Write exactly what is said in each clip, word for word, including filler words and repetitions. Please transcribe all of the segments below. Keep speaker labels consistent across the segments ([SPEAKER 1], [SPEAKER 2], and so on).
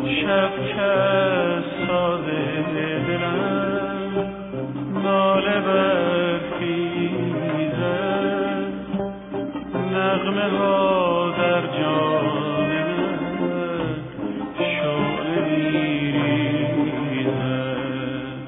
[SPEAKER 1] شب که از ساز دلم ناله برخیزد، نغمه ها در جان من شعله میریزد.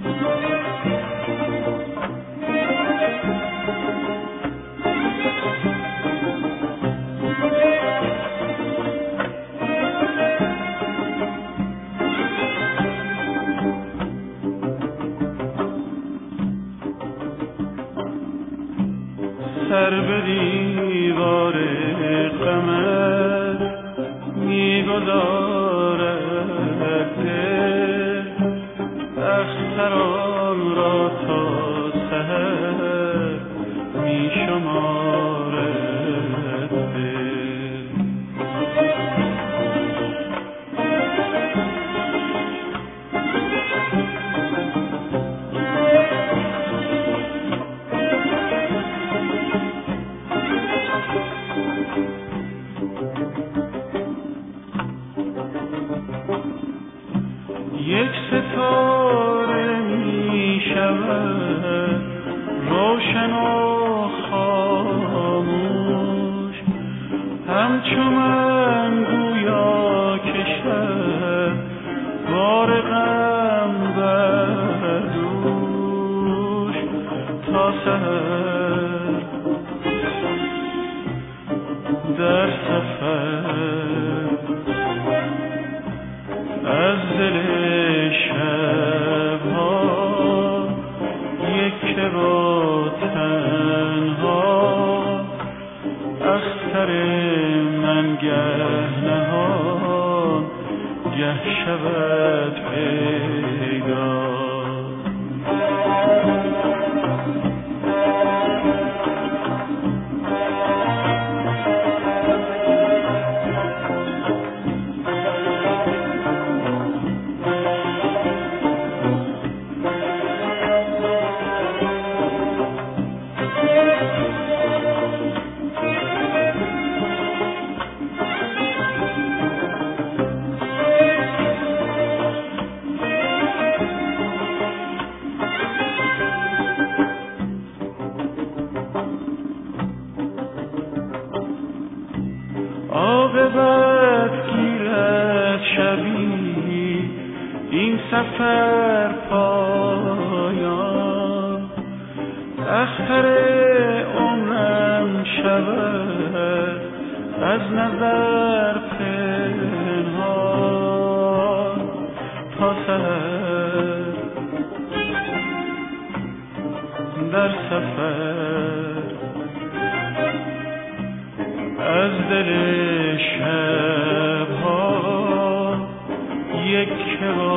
[SPEAKER 1] سر به دیوار غمت می‌گذارد دل، اختران را تا سحر می‌شمارد دل. یک ستاره می شود روشن و خاموش، همچو من گویا کشد بار غم بر دوش. تا سحر در سفر از دل شبها یک با تنها، اختر من گه نهان گه شود پیدا. عاقبت گیرد شبی این سفر پایان، اختر عمرم شود از نظر پنهان. تا سحر در سفر از دل شبها یک